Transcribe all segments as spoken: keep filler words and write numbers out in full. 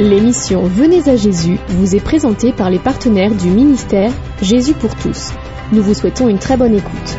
L'émission Venez à Jésus vous est présentée par les partenaires du ministère Jésus pour tous. Nous vous souhaitons une très bonne écoute.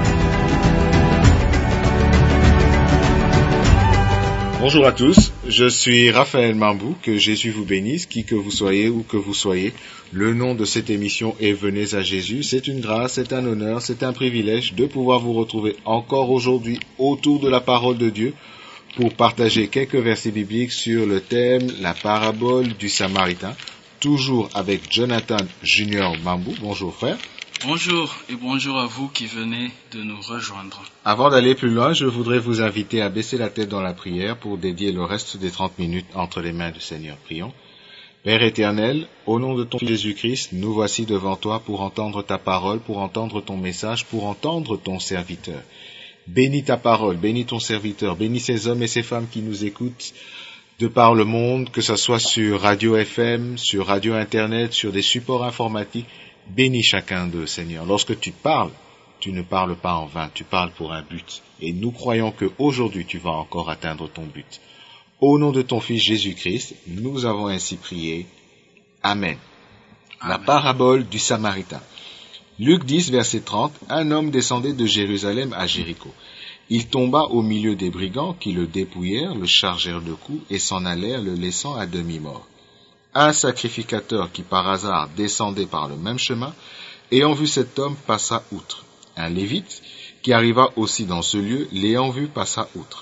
Bonjour à tous, je suis Raphaël Mambou, que Jésus vous bénisse, qui que vous soyez ou que vous soyez. Le nom de cette émission est Venez à Jésus. C'est une grâce, c'est un honneur, c'est un privilège de pouvoir vous retrouver encore aujourd'hui autour de la parole de Dieu pour partager quelques versets bibliques sur le thème la parabole du Samaritain, toujours avec Jonathan Junior Mambou. Bonjour frère. Bonjour et bonjour à vous qui venez de nous rejoindre. Avant d'aller plus loin, je voudrais vous inviter à baisser la tête dans la prière pour dédier le reste des trente minutes entre les mains du Seigneur. Prions. Père éternel, au nom de ton Fils Jésus-Christ, nous voici devant toi pour entendre ta parole, pour entendre ton message, pour entendre ton serviteur. Bénis ta parole, bénis ton serviteur, bénis ces hommes et ces femmes qui nous écoutent de par le monde, que ce soit sur Radio F M, sur Radio Internet, sur des supports informatiques. Bénis chacun d'eux, Seigneur. Lorsque tu parles, tu ne parles pas en vain, tu parles pour un but. Et nous croyons qu'aujourd'hui, tu vas encore atteindre ton but. Au nom de ton Fils Jésus-Christ, nous avons ainsi prié. Amen. Amen. La parabole du Samaritain. Luc dix, verset trente, un homme descendait de Jérusalem à Jéricho. Il tomba au milieu des brigands qui le dépouillèrent, le chargèrent de coups et s'en allèrent, le laissant à demi-mort. Un sacrificateur qui par hasard descendait par le même chemin, ayant vu cet homme, passa outre. Un lévite qui arriva aussi dans ce lieu, l'ayant vu, passa outre.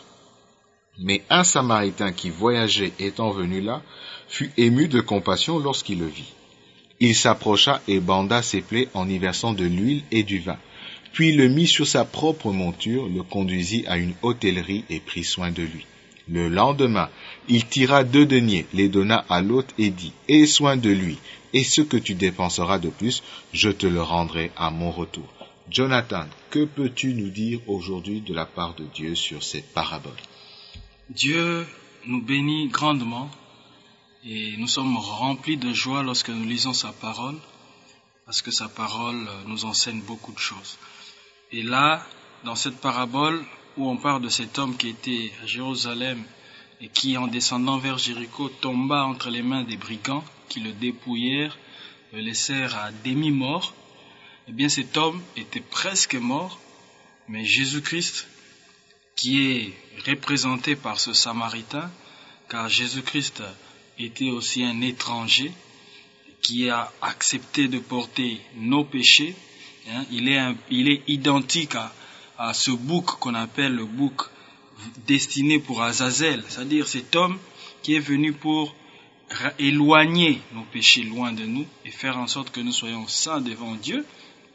Mais un Samaritain qui voyageait étant venu là, fut ému de compassion lorsqu'il le vit. Il s'approcha et banda ses plaies en y versant de l'huile et du vin. Puis le mit sur sa propre monture, le conduisit à une hôtellerie et prit soin de lui. Le lendemain, il tira deux deniers, les donna à l'hôte et dit « Aie soin de lui, et ce que tu dépenseras de plus, je te le rendrai à mon retour. » Jonathan, que peux-tu nous dire aujourd'hui de la part de Dieu sur cette parabole? Dieu nous bénit grandement et nous sommes remplis de joie lorsque nous lisons sa parole, parce que sa parole nous enseigne beaucoup de choses. Et là, dans cette parabole, où on parle de cet homme qui était à Jérusalem et qui, en descendant vers Jéricho, tomba entre les mains des brigands qui le dépouillèrent, le laissèrent à demi-mort. Eh bien, cet homme était presque mort, mais Jésus-Christ, qui est représenté par ce Samaritain, car Jésus-Christ était aussi un étranger qui a accepté de porter nos péchés, hein, il est, un, il est identique à à ce bouc qu'on appelle le bouc destiné pour Azazel, c'est-à-dire cet homme qui est venu pour éloigner nos péchés loin de nous et faire en sorte que nous soyons saints devant Dieu.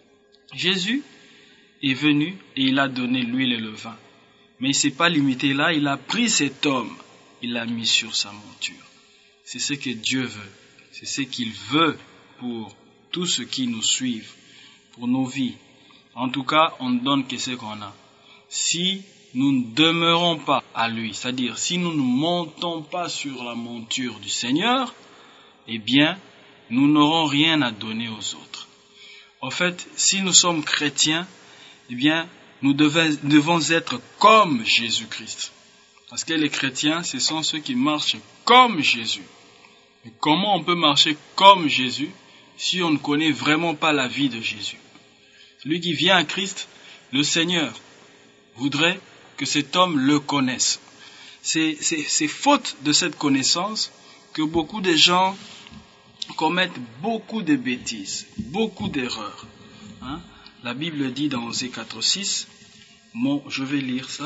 Jésus est venu et il a donné l'huile et le vin. Mais il ne s'est pas limité là, il a pris cet homme, il l'a mis sur sa monture. C'est ce que Dieu veut, c'est ce qu'il veut pour tous ceux qui nous suivent, pour nos vies. En tout cas, on ne donne que ce qu'on a. Si nous ne demeurons pas à lui, c'est-à-dire si nous ne montons pas sur la monture du Seigneur, eh bien, nous n'aurons rien à donner aux autres. En fait, si nous sommes chrétiens, eh bien, nous devons, devons être comme Jésus-Christ. Parce que les chrétiens, ce sont ceux qui marchent comme Jésus. Mais comment on peut marcher comme Jésus si on ne connaît vraiment pas la vie de Jésus? Celui qui vient à Christ, le Seigneur, voudrait que cet homme le connaisse. C'est, c'est, c'est faute de cette connaissance que beaucoup de gens commettent beaucoup de bêtises, beaucoup d'erreurs. Hein? La Bible dit dans Osée quatre six, bon, je vais lire ça,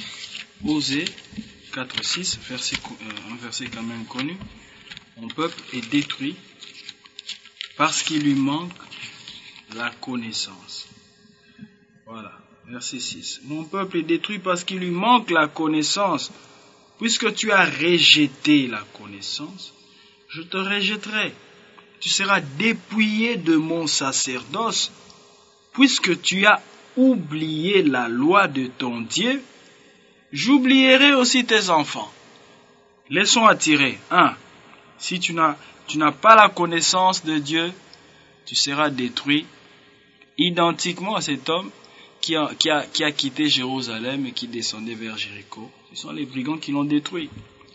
Osée quatre six, verset, euh, un verset quand même connu. Mon peuple est détruit parce qu'il lui manque la connaissance. Voilà, verset six. Mon peuple est détruit parce qu'il lui manque la connaissance. Puisque tu as rejeté la connaissance, je te rejetterai. Tu seras dépouillé de mon sacerdoce. Puisque tu as oublié la loi de ton Dieu, j'oublierai aussi tes enfants. Laissons attirer. un. Si tu n'as, tu n'as pas la connaissance de Dieu, tu seras détruit identiquement à cet homme qui a, qui a, qui a quitté Jérusalem et qui descendait vers Jéricho. Ce sont les brigands qui l'ont détruit.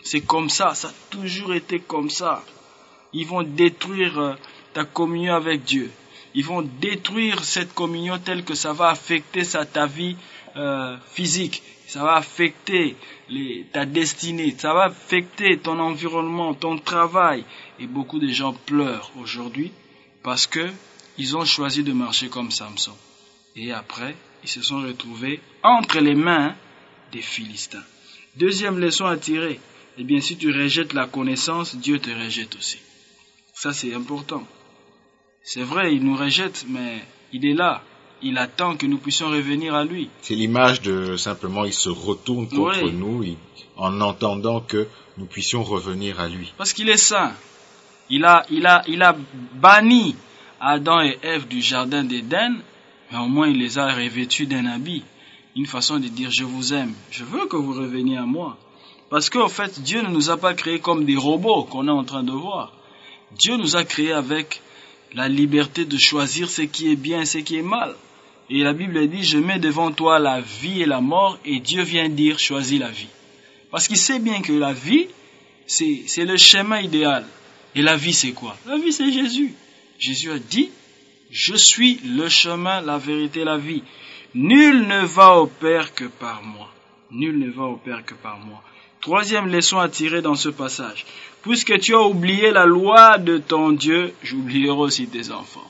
C'est comme ça, ça a toujours été comme ça. Ils vont détruire euh, ta communion avec Dieu. Ils vont détruire cette communion telle que ça va affecter ça, ta vie euh, physique. Ça va affecter les, ta destinée. Ça va affecter ton environnement, ton travail. Et beaucoup de gens pleurent aujourd'hui parce que ils ont choisi de marcher comme Samson. Et après, ils se sont retrouvés entre les mains des Philistins. Deuxième leçon à tirer. Eh bien, si tu rejettes la connaissance, Dieu te rejette aussi. Ça, c'est important. C'est vrai, il nous rejette, mais il est là. Il attend que nous puissions revenir à lui. C'est l'image de simplement, il se retourne contre Oui. nous il, en entendant que nous puissions revenir à lui. Parce qu'il est saint. Il a, il a, il a banni Adam et Ève du jardin d'Éden, mais au moins il les a revêtus d'un habit. Une façon de dire je vous aime. Je veux que vous reveniez à moi. Parce qu'en fait, Dieu ne nous a pas créés comme des robots qu'on est en train de voir. Dieu nous a créés avec la liberté de choisir ce qui est bien et ce qui est mal. Et la Bible dit, je mets devant toi la vie et la mort, et Dieu vient dire, choisis la vie. Parce qu'il sait bien que la vie, c'est, c'est le chemin idéal. Et la vie, c'est quoi? La vie, c'est Jésus. Jésus a dit, je suis le chemin, la vérité, la vie. Nul ne va au Père que par moi. Nul ne va au Père que par moi. Troisième leçon à tirer dans ce passage. Puisque tu as oublié la loi de ton Dieu, j'oublierai aussi tes enfants.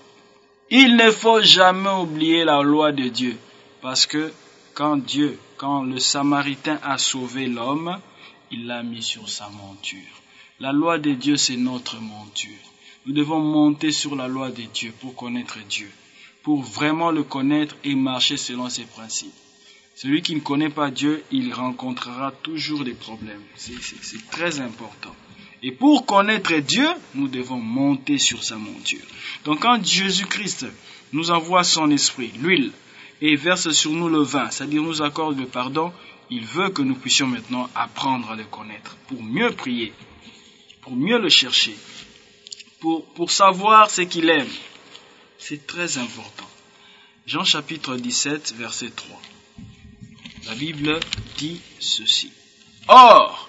Il ne faut jamais oublier la loi de Dieu. Parce que quand Dieu, quand le Samaritain a sauvé l'homme, il l'a mis sur sa monture. La loi de Dieu, c'est notre monture. Nous devons monter sur la loi de Dieu pour connaître Dieu. Pour vraiment le connaître et marcher selon ses principes. Celui qui ne connaît pas Dieu, il rencontrera toujours des problèmes. C'est, c'est, c'est très important. Et pour connaître Dieu, nous devons monter sur sa monture. Donc quand Jésus-Christ nous envoie son esprit, l'huile, et verse sur nous le vin, c'est-à-dire nous accorde le pardon, il veut que nous puissions maintenant apprendre à le connaître, pour mieux prier, pour mieux le chercher, pour, pour savoir ce qu'il aime. C'est très important. Jean chapitre dix-sept, verset trois. La Bible dit ceci. Or,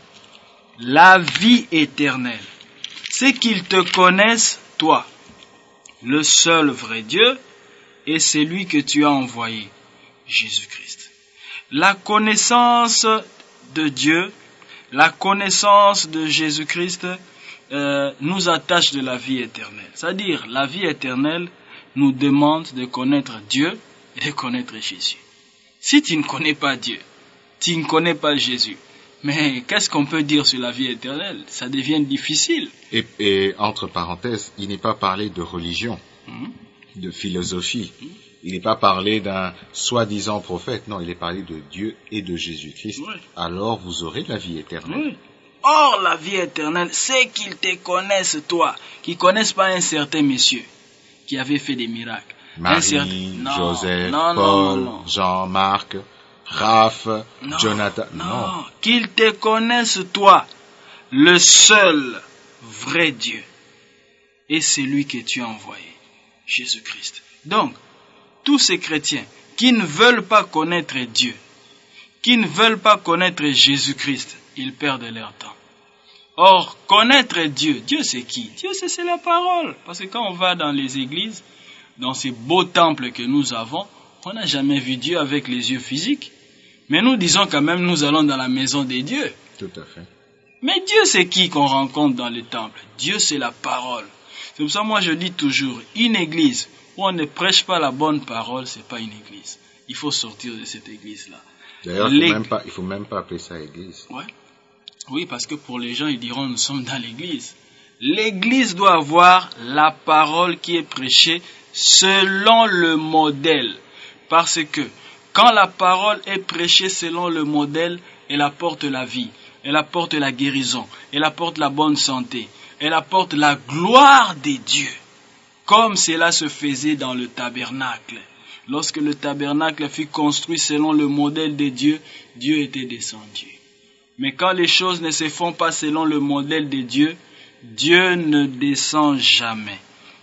la vie éternelle, c'est qu'ils te connaissent, toi, le seul vrai Dieu, et celui que tu as envoyé, Jésus-Christ. La connaissance de Dieu, la connaissance de Jésus-Christ, euh, nous attache de la vie éternelle. C'est-à-dire, la vie éternelle nous demande de connaître Dieu et de connaître Jésus. Si tu ne connais pas Dieu, tu ne connais pas Jésus, mais qu'est-ce qu'on peut dire sur la vie éternelle? Ça devient difficile. Et, et entre parenthèses, il n'est pas parlé de religion, Mmh. de philosophie. Mmh. Il n'est pas parlé d'un soi-disant prophète. Non, il est parlé de Dieu et de Jésus-Christ. Oui. Alors vous aurez la vie éternelle. Oui. Or, la vie éternelle, c'est qu'ils te connaissent, toi, qui ne connaissent pas un certain monsieur qui avait fait des miracles. Marie, certain... non, Joseph, non, Paul, non, non. Jean, Marc, Raph, non, Jonathan. Non, non. Qu'ils te connaissent, toi, le seul vrai Dieu, et celui que tu as envoyé, Jésus-Christ. Donc, tous ces chrétiens qui ne veulent pas connaître Dieu, qui ne veulent pas connaître Jésus-Christ, ils perdent leur temps. Or, connaître Dieu, Dieu c'est qui? Dieu c'est, c'est la parole. Parce que quand on va dans les églises, dans ces beaux temples que nous avons, on n'a jamais vu Dieu avec les yeux physiques. Mais nous disons quand même, nous allons dans la maison des dieux. Tout à fait. Mais Dieu c'est qui qu'on rencontre dans les temples? Dieu c'est la parole. C'est pour ça que moi je dis toujours, une église où on ne prêche pas la bonne parole, c'est pas une église. Il faut sortir de cette église-là. D'ailleurs, il ne faut, faut même pas appeler ça église. Ouais. Oui, parce que pour les gens, ils diront, nous sommes dans l'église. L'église doit avoir la parole qui est prêchée selon le modèle. Parce que quand la parole est prêchée selon le modèle, elle apporte la vie, elle apporte la guérison, elle apporte la bonne santé, elle apporte la gloire des dieux. Comme cela se faisait dans le tabernacle. Lorsque le tabernacle fut construit selon le modèle de Dieu, Dieu était descendu. Mais quand les choses ne se font pas selon le modèle de Dieu, Dieu ne descend jamais.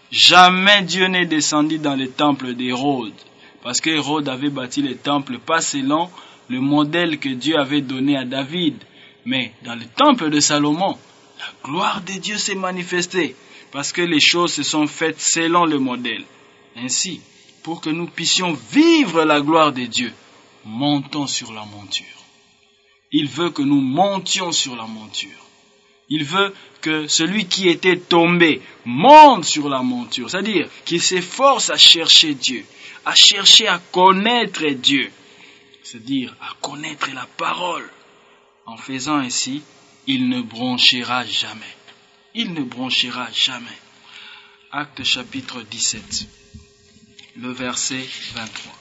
Jamais Dieu n'est descendu dans le temple d'Hérode. Parce qu'Hérode avait bâti le temple pas selon le modèle que Dieu avait donné à David. Mais dans le temple de Salomon, la gloire de Dieu s'est manifestée parce que les choses se sont faites selon le modèle. Ainsi, pour que nous puissions vivre la gloire de Dieu, montons sur la monture. Il veut que nous montions sur la monture. Il veut que celui qui était tombé monte sur la monture. C'est-à-dire qu'il s'efforce à chercher Dieu, à chercher à connaître Dieu. C'est-à-dire à connaître la parole. En faisant ainsi, il ne bronchera jamais. Il ne bronchera jamais. Actes chapitre dix-sept, le verset vingt-trois.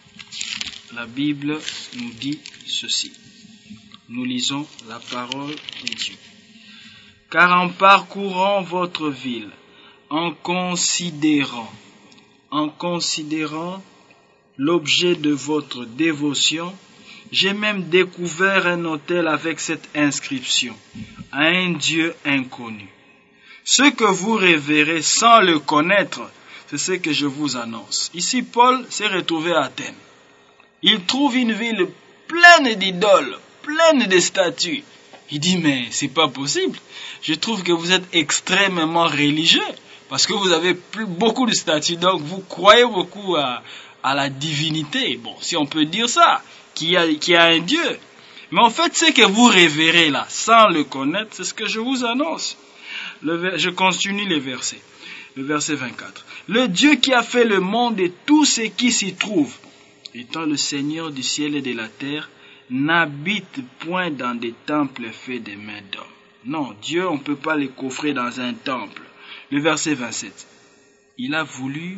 La Bible nous dit ceci. Nous lisons la parole de Dieu. Car en parcourant votre ville, en considérant, en considérant l'objet de votre dévotion, j'ai même découvert un autel avec cette inscription, à un Dieu inconnu. Ce que vous révérez sans le connaître, c'est ce que je vous annonce. Ici, Paul s'est retrouvé à Athènes. Il trouve une ville pleine d'idoles, pleine de statues. Il dit, mais c'est pas possible. Je trouve que vous êtes extrêmement religieux, parce que vous avez plus, beaucoup de statues, donc vous croyez beaucoup à, à la divinité. Bon, si on peut dire ça, qu'il y a, qu'il y a un Dieu. Mais en fait, ce que vous révérez là, sans le connaître, c'est ce que je vous annonce. Le, je continue les versets. Le verset vingt-quatre. Le Dieu qui a fait le monde et tout ce qui s'y trouve, étant le Seigneur du ciel et de la terre, n'habite point dans des temples faits des mains d'hommes. Non, Dieu, on ne peut pas le coffrer dans un temple. Le verset vingt-sept. Il a voulu,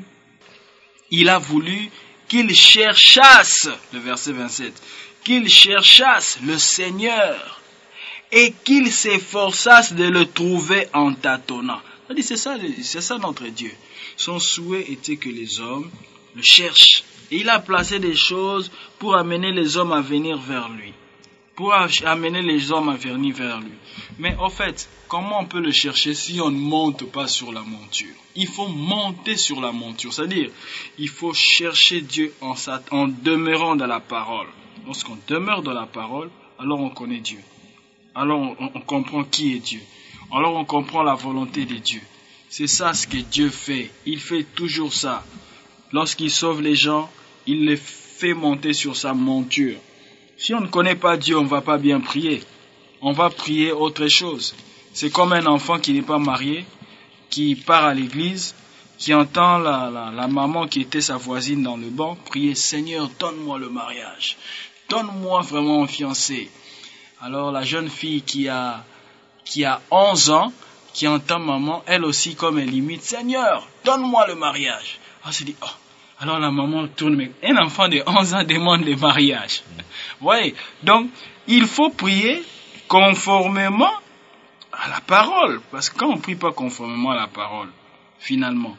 il a voulu qu'il cherchasse, le verset vingt-sept, qu'il cherchasse le Seigneur et qu'il s'efforçasse de le trouver en tâtonnant. C'est ça, c'est ça notre Dieu. Son souhait était que les hommes le cherchent. Et il a placé des choses pour amener les hommes à venir vers lui. Pour amener les hommes à venir vers lui. Mais en fait, comment on peut le chercher si on ne monte pas sur la monture? Il faut monter sur la monture. C'est-à-dire, il faut chercher Dieu en, en demeurant dans la parole. Lorsqu'on demeure dans la parole, alors on connaît Dieu. Alors on, on comprend qui est Dieu. Alors on comprend la volonté de Dieu. C'est ça ce que Dieu fait. Il fait toujours ça. Lorsqu'il sauve les gens, il les fait monter sur sa monture. Si on ne connaît pas Dieu, on ne va pas bien prier. On va prier autre chose. C'est comme un enfant qui n'est pas marié, qui part à l'église, qui entend la, la, la maman qui était sa voisine dans le banc prier « Seigneur, donne-moi le mariage. Donne-moi vraiment un fiancé. » Alors la jeune fille qui a, qui a onze ans, qui entend maman, elle aussi comme elle imite « Seigneur, donne-moi le mariage. » On se dit « Oh !» Alors la maman tourne, mais un enfant de onze ans demande le mariage. Vous voyez, donc il faut prier conformément à la parole. Parce que quand on ne prie pas conformément à la parole, finalement,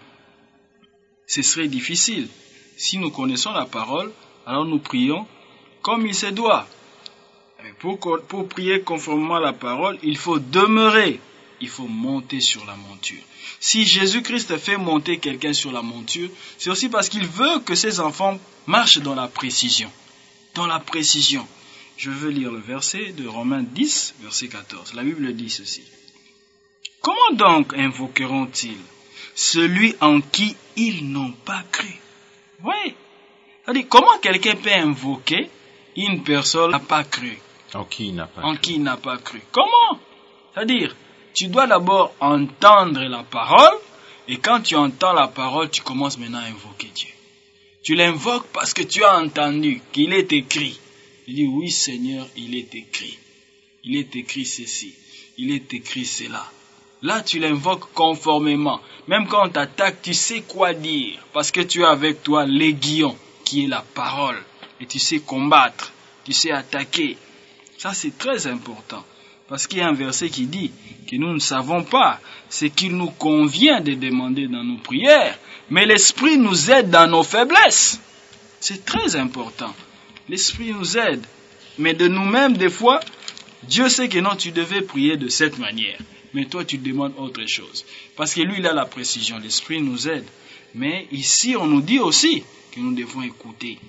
ce serait difficile. Si nous connaissons la parole, alors nous prions comme il se doit. Et pour, pour prier conformément à la parole, il faut demeurer. Il faut monter sur la monture. Si Jésus-Christ fait monter quelqu'un sur la monture, c'est aussi parce qu'il veut que ses enfants marchent dans la précision. Dans la précision. Je veux lire le verset de Romains dix, verset quatorze. La Bible dit ceci. Comment donc invoqueront-ils celui en qui ils n'ont pas cru? Oui. C'est-à-dire, comment quelqu'un peut invoquer une personne qui n'a pas cru? En qui il n'a pas en cru. qui il n'a pas cru. Comment? C'est-à-dire, tu dois d'abord entendre la parole, et quand tu entends la parole, tu commences maintenant à invoquer Dieu. Tu l'invoques parce que tu as entendu qu'il est écrit. Tu dis, oui Seigneur, il est écrit. Il est écrit ceci. Il est écrit cela. Là, tu l'invoques conformément. Même quand on t'attaque, tu sais quoi dire. Parce que tu as avec toi l'aiguillon, qui est la parole. Et tu sais combattre. Tu sais attaquer. Ça, c'est très important. Parce qu'il y a un verset qui dit que nous ne savons pas ce qu'il nous convient de demander dans nos prières, mais l'Esprit nous aide dans nos faiblesses. C'est très important. L'Esprit nous aide. Mais de nous-mêmes, des fois, Dieu sait que non, tu devais prier de cette manière. Mais toi, tu demandes autre chose. Parce que lui, il a la précision. L'Esprit nous aide. Mais ici, on nous dit aussi que nous devons écouter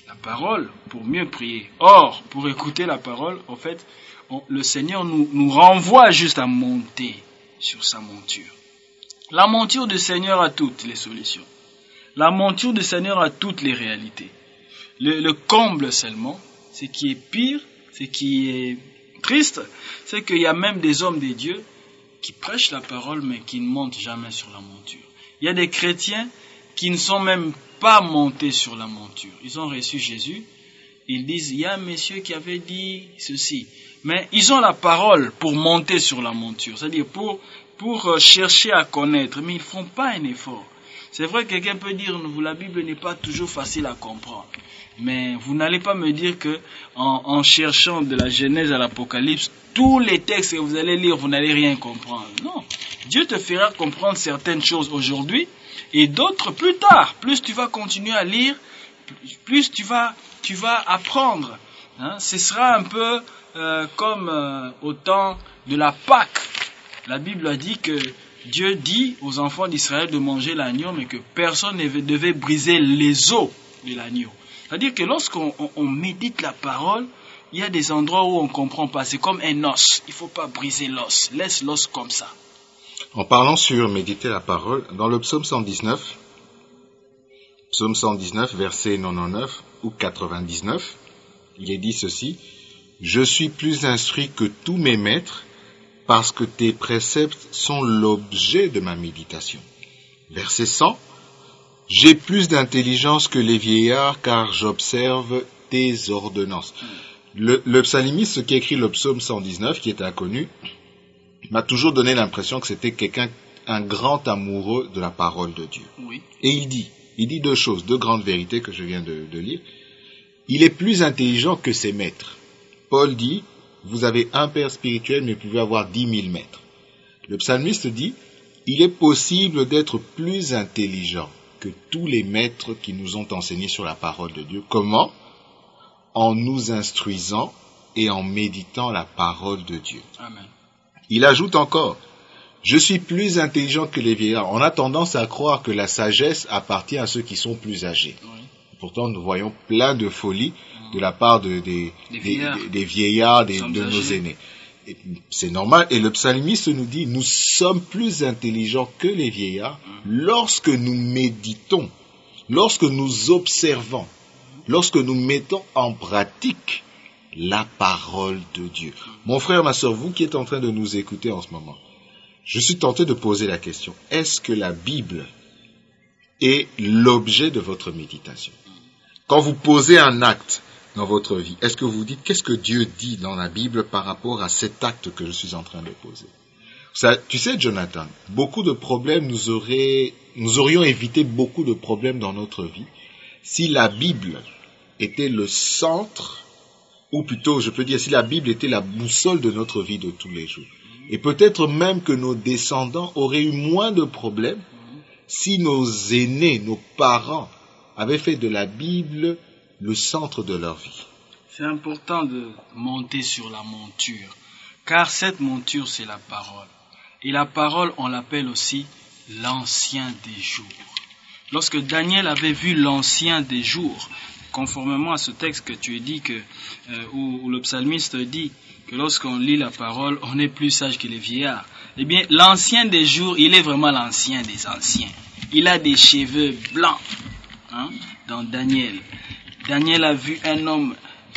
la parole pour mieux prier. Or, pour écouter la parole, en fait, on, le Seigneur nous, nous renvoie juste à monter sur sa monture. La monture du Seigneur a toutes les solutions. La monture du Seigneur a toutes les réalités. Le, le comble seulement, ce qui est pire, ce qui est triste, c'est qu'il y a même des hommes des dieux qui prêchent la parole mais qui ne montent jamais sur la monture. Il y a des chrétiens qui ne sont même pas montés sur la monture. Ils ont reçu Jésus, ils disent, il y a un monsieur qui avait dit ceci. Mais ils ont la parole pour monter sur la monture, c'est-à-dire pour, pour chercher à connaître, mais ils ne font pas un effort. C'est vrai que quelqu'un peut dire, la Bible n'est pas toujours facile à comprendre. Mais vous n'allez pas me dire que en, en cherchant de la Genèse à l'Apocalypse, tous les textes que vous allez lire, vous n'allez rien comprendre. Non. Dieu te fera comprendre certaines choses aujourd'hui et d'autres plus tard. Plus tu vas continuer à lire, plus tu vas, tu vas apprendre. Hein? Ce sera un peu euh, comme euh, au temps de la Pâque. La Bible a dit que Dieu dit aux enfants d'Israël de manger l'agneau, mais que personne ne devait briser les os de l'agneau. C'est-à-dire que lorsqu'on on, on médite la parole, il y a des endroits où on ne comprend pas. C'est comme un os. Il ne faut pas briser l'os. Laisse l'os comme ça. En parlant sur méditer la parole, dans le psaume cent dix-neuf, psaume cent dix-neuf, verset quatre-vingt-dix-neuf ou quatre-vingt-dix-neuf, il est dit ceci, « Je suis plus instruit que tous mes maîtres, parce que tes préceptes sont l'objet de ma méditation. » Verset cent, « J'ai plus d'intelligence que les vieillards, car j'observe tes ordonnances. » Le, le psalimiste qui écrit le psaume cent dix-neuf, qui est inconnu, m'a toujours donné l'impression que c'était quelqu'un, un grand amoureux de la parole de Dieu. Oui. Et il dit, il dit deux choses, deux grandes vérités que je viens de, de lire. Il est plus intelligent que ses maîtres. Paul dit, vous avez un père spirituel, mais vous pouvez avoir dix mille maîtres. Le psalmiste dit, il est possible d'être plus intelligent que tous les maîtres qui nous ont enseigné sur la parole de Dieu. Comment? En nous instruisant et en méditant la parole de Dieu. Amen. Il ajoute encore, je suis plus intelligent que les vieillards. On a tendance à croire que la sagesse appartient à ceux qui sont plus âgés. Oui. Pourtant, nous voyons plein de folies de la part de, des, des vieillards, des, des, vieillards, des, de nos aînés. Et c'est normal. Et le psalmiste nous dit, nous sommes plus intelligents que les vieillards lorsque nous méditons, lorsque nous observons, lorsque nous mettons en pratique la parole de Dieu. Mon frère, ma sœur, vous qui êtes en train de nous écouter en ce moment, je suis tenté de poser la question, est-ce que la Bible est l'objet de votre méditation? Quand vous posez un acte dans votre vie, est-ce que vous dites, qu'est-ce que Dieu dit dans la Bible par rapport à cet acte que je suis en train de poser? Ça, tu sais, Jonathan, beaucoup de problèmes, nous, auraient, nous aurions évité beaucoup de problèmes dans notre vie si la Bible était le centre, ou plutôt, je peux dire, si la Bible était la boussole de notre vie de tous les jours. Et peut-être même que nos descendants auraient eu moins de problèmes si nos aînés, nos parents, avaient fait de la Bible le centre de leur vie. C'est important de monter sur la monture, car cette monture, c'est la parole. Et la parole, on l'appelle aussi l'ancien des jours. Lorsque Daniel avait vu l'ancien des jours, conformément à ce texte que tu as dit, que, euh, où, où le psalmiste dit que lorsqu'on lit la parole, on est plus sage que les vieillards. Eh bien, l'ancien des jours, il est vraiment l'ancien des anciens. Il a des cheveux blancs, hein, dans Daniel. Daniel a vu un homme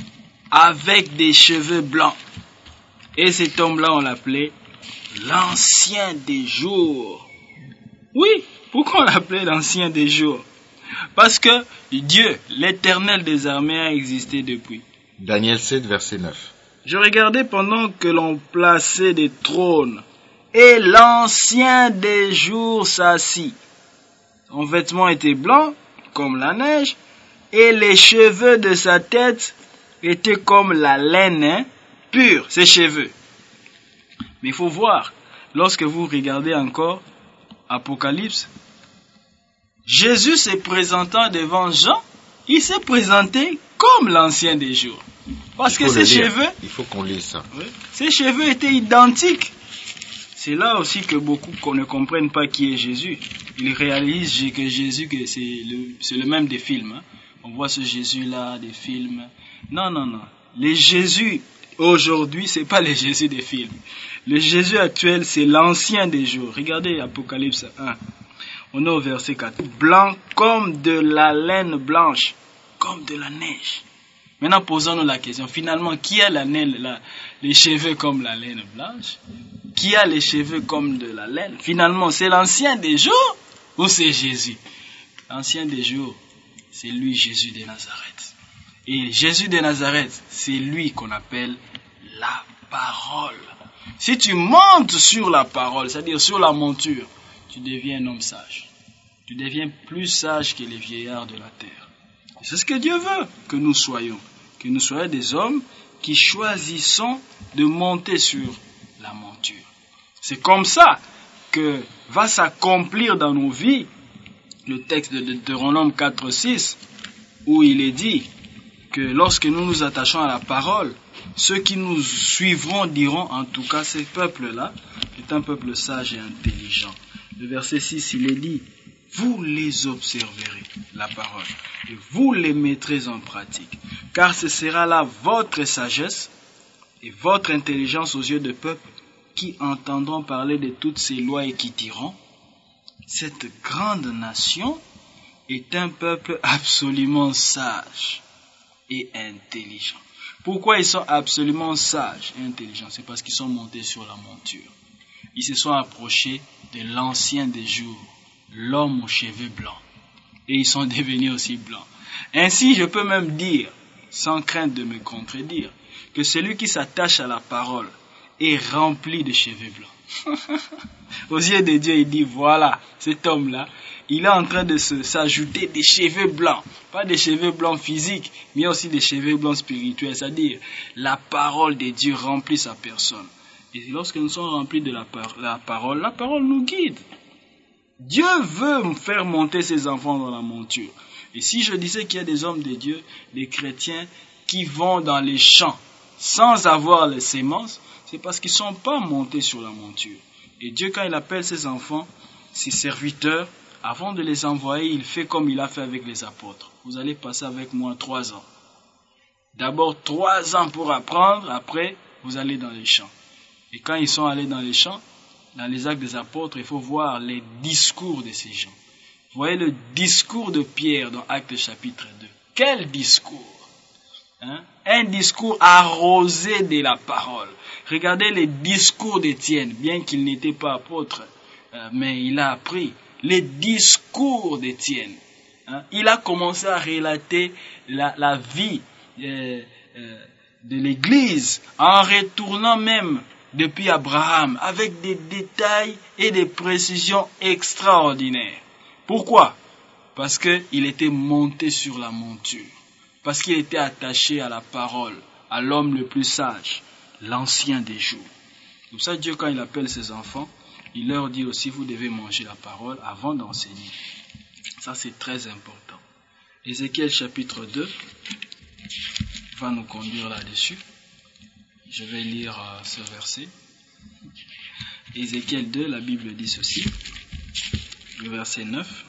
avec des cheveux blancs. Et cet homme-là, on l'appelait l'ancien des jours. Oui, pourquoi on l'appelait l'ancien des jours? Parce que Dieu, l'Éternel des armées, a existé depuis. Daniel sept, verset neuf. Je regardais pendant que l'on plaçait des trônes, et l'ancien des jours s'assit. Son vêtement était blanc, comme la neige, et les cheveux de sa tête étaient comme la laine, hein, pure, ses cheveux. Mais il faut voir, lorsque vous regardez encore Apocalypse, Jésus se présentant devant Jean, il s'est présenté comme l'ancien des jours. Parce que ses cheveux, il faut qu'on lise ça. Oui, ses cheveux étaient identiques. C'est là aussi que beaucoup ne comprennent pas qui est Jésus. Ils réalisent que Jésus, que c'est le, c'est le même des films. Hein. on voit ce Jésus-là, des films. Non, non, non. Les Jésus aujourd'hui, c'est pas les Jésus des films. Le Jésus actuel, c'est l'ancien des jours. Regardez Apocalypse un. On est au verset quatre. Blanc comme de la laine blanche, comme de la neige. Maintenant, posons-nous la question. Finalement, qui a la laine, la, les cheveux comme la laine blanche? Qui a les cheveux comme de la laine? Finalement, c'est l'ancien des jours ou c'est Jésus? L'ancien des jours, c'est lui, Jésus de Nazareth. Et Jésus de Nazareth, c'est lui qu'on appelle la parole. Si tu montes sur la parole, c'est-à-dire sur la monture, tu deviens un homme sage. Tu deviens plus sage que les vieillards de la terre. Et c'est ce que Dieu veut que nous soyons. Que nous soyons des hommes qui choisissons de monter sur la monture. C'est comme ça que va s'accomplir dans nos vies le texte de Deutéronome quatre six, où il est dit que lorsque nous nous attachons à la parole, ceux qui nous suivront diront, en tout cas, ce peuple-là est un peuple sage et intelligent. Le verset six, il est dit, vous les observerez, la parole, et vous les mettrez en pratique, car ce sera là votre sagesse et votre intelligence aux yeux de peuple qui entendront parler de toutes ces lois et qui diront, cette grande nation est un peuple absolument sage et intelligent. Pourquoi ils sont absolument sages et intelligents? C'est parce qu'ils sont montés sur la monture. Ils se sont approchés de l'ancien des jours, l'homme aux cheveux blancs. Et ils sont devenus aussi blancs. Ainsi, je peux même dire, sans crainte de me contredire, que celui qui s'attache à la parole est rempli de cheveux blancs. Aux yeux de Dieu, il dit, voilà, cet homme-là, il est en train de se, s'ajouter des cheveux blancs. Pas des cheveux blancs physiques, mais aussi des cheveux blancs spirituels. C'est-à-dire, la parole de Dieu remplit sa personne. Et lorsque nous sommes remplis de la, par- la parole, la parole nous guide. Dieu veut faire monter ses enfants dans la monture. Et si je disais qu'il y a des hommes de Dieu, des chrétiens, qui vont dans les champs sans avoir les semences, c'est parce qu'ils ne sont pas montés sur la monture. Et Dieu, quand il appelle ses enfants, ses serviteurs, avant de les envoyer, il fait comme il a fait avec les apôtres. Vous allez passer avec moi trois ans. D'abord trois ans pour apprendre, après vous allez dans les champs. Et quand ils sont allés dans les champs, dans les actes des apôtres, il faut voir les discours de ces gens. Vous voyez le discours de Pierre dans Actes chapitre deux. Quel discours, hein? Un discours arrosé de la parole. Regardez les discours d'Étienne, bien qu'il n'était pas apôtre, euh, mais il a appris. Les discours d'Étienne. Hein? Il a commencé à relater la, la vie euh, euh, de l'Église en retournant même depuis Abraham avec des détails et des précisions extraordinaires. Pourquoi? Parce qu'il était monté sur la monture. Parce qu'il était attaché à la parole, à l'homme le plus sage, l'ancien des jours. Comme ça, Dieu, quand il appelle ses enfants, il leur dit aussi, vous devez manger la parole avant d'enseigner. Ça, c'est très important. Ézéchiel chapitre deux va nous conduire là-dessus. Je vais lire euh, ce verset. Ézéchiel deux, la Bible dit ceci, le verset neuf.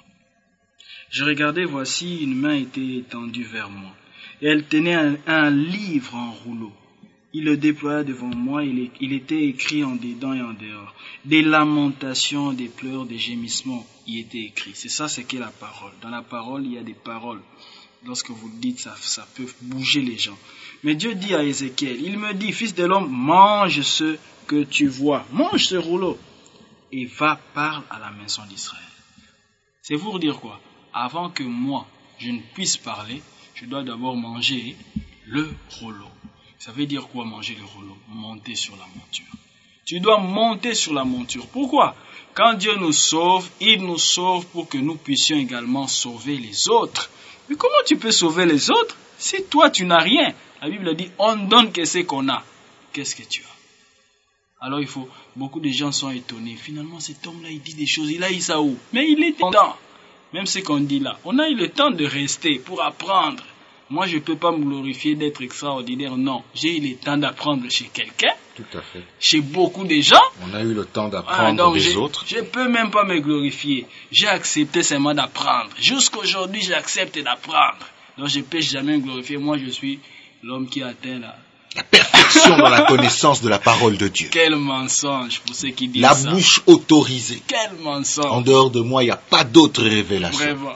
Je regardais, voici, une main était étendue vers moi, et elle tenait un, un livre en rouleau. Il le déploya devant moi, il, il était écrit en dedans et en dehors. Des lamentations, des pleurs, des gémissements y étaient écrits. C'est ça, c'est qu'est la parole. Dans la parole, il y a des paroles. Lorsque vous le dites, ça, ça peut bouger les gens. Mais Dieu dit à Ézéchiel, il me dit, fils de l'homme, mange ce que tu vois. Mange ce rouleau. Et va, parle à la maison d'Israël. C'est pour dire quoi? Avant que moi, je ne puisse parler, je dois d'abord manger le rouleau. Ça veut dire quoi manger le rouleau? Monter sur la monture. Tu dois monter sur la monture. Pourquoi? Quand Dieu nous sauve, il nous sauve pour que nous puissions également sauver les autres. Mais comment tu peux sauver les autres si toi tu n'as rien? La Bible dit, on donne que ce qu'on a. Qu'est-ce que tu as? Alors il faut, beaucoup de gens sont étonnés. Finalement cet homme-là il dit des choses, il a eu ça où? Mais il est temps. Même ce qu'on dit là, on a eu le temps de rester pour apprendre. Moi, je ne peux pas me glorifier d'être extraordinaire. Non, j'ai eu le temps d'apprendre chez quelqu'un. Tout à fait. Chez beaucoup de gens. On a eu le temps Ah, d'apprendre donc des j'ai- autres. je peux même pas me glorifier. J'ai accepté seulement d'apprendre. Jusqu'aujourd'hui, j'accepte d'apprendre. Donc je peux jamais me glorifier. Moi, je suis l'homme qui atteint la... La perfection dans la connaissance de la parole de Dieu. Quel mensonge pour ceux qui disent La ça. bouche autorisée. Quel mensonge. En dehors de moi, il n'y a pas d'autre révélation. Vraiment.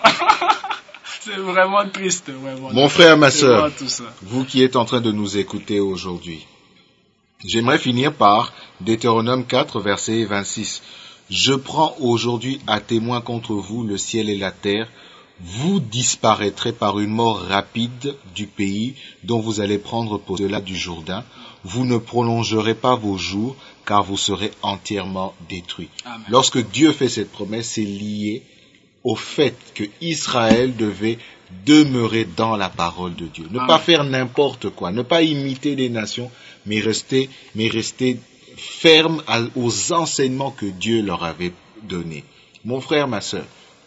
C'est vraiment triste, vraiment. Mon frère, ma C'est sœur, vraiment tout ça. vous qui êtes en train de nous écouter aujourd'hui, j'aimerais finir par Deutéronome quatre, verset vingt-six. Je prends aujourd'hui à témoin contre vous le ciel et la terre. Vous disparaîtrez par une mort rapide du pays dont vous allez prendre possession du Jourdain. Vous ne prolongerez pas vos jours, car vous serez entièrement détruits. Amen. Lorsque Dieu fait cette promesse, c'est lié au fait que Israël devait demeurer dans la parole de Dieu. Ne Amen. pas faire n'importe quoi, ne pas imiter les nations, mais rester, mais rester ferme à- aux enseignements que Dieu leur avait donnés. Mon frère, ma sœur,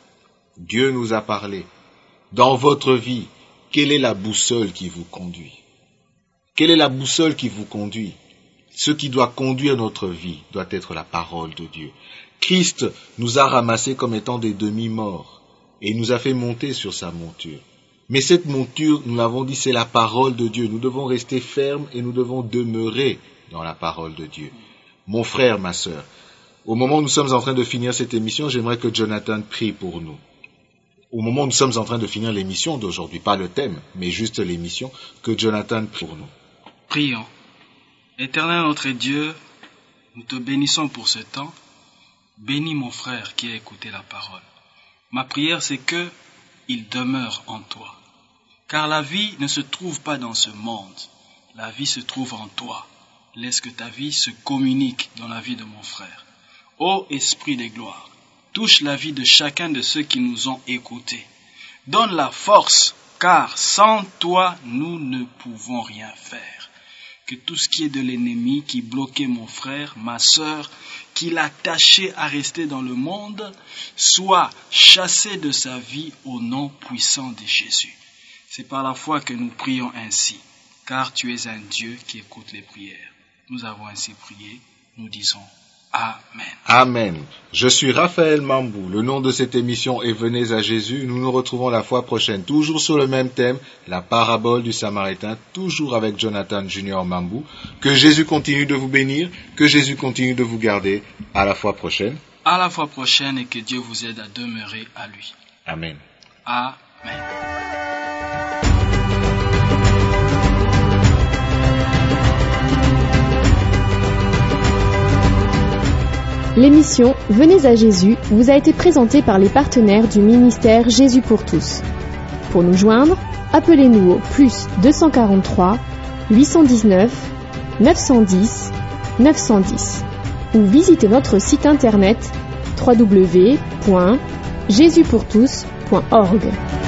Dieu nous a parlé. Dans votre vie, quelle est la boussole qui vous conduit? Quelle est la boussole qui vous conduit? Ce qui doit conduire notre vie doit être la parole de Dieu. Christ nous a ramassés comme étant des demi-morts et il nous a fait monter sur sa monture. Mais cette monture, nous l'avons dit, c'est la parole de Dieu. Nous devons rester fermes et nous devons demeurer dans la parole de Dieu. Mon frère, ma sœur, au moment où nous sommes en train de finir cette émission, j'aimerais que Jonathan prie pour nous. Au moment où nous sommes en train de finir l'émission d'aujourd'hui, pas le thème, mais juste l'émission, que Jonathan prie pour nous. Prions. Éternel notre Dieu, nous te bénissons pour ce temps. Bénis mon frère qui a écouté la parole. Ma prière, c'est que il demeure en toi. Car la vie ne se trouve pas dans ce monde. La vie se trouve en toi. Laisse que ta vie se communique dans la vie de mon frère. Ô Esprit de gloire, touche la vie de chacun de ceux qui nous ont écoutés. Donne la force, car sans toi, nous ne pouvons rien faire. Que tout ce qui est de l'ennemi, qui bloquait mon frère, ma sœur, qui l'attachait à rester dans le monde, soit chassé de sa vie au nom puissant de Jésus. C'est par la foi que nous prions ainsi, car tu es un Dieu qui écoute les prières. Nous avons ainsi prié, nous disons Amen. Amen. Je suis Raphaël Mambou. Le nom de cette émission est Venez à Jésus. Nous nous retrouvons la fois prochaine, toujours sur le même thème, la parabole du Samaritain, toujours avec Jonathan Junior Mambou. Que Jésus continue de vous bénir, que Jésus continue de vous garder. À la fois prochaine. À la fois prochaine et que Dieu vous aide à demeurer à lui. Amen. Amen. L'émission Venez à Jésus vous a été présentée par les partenaires du ministère Jésus pour tous. Pour nous joindre, appelez-nous au plus deux cent quarante-trois, huit cent dix-neuf, neuf cent dix, neuf cent dix ou visitez notre site internet w w w point jésus pour tous point org.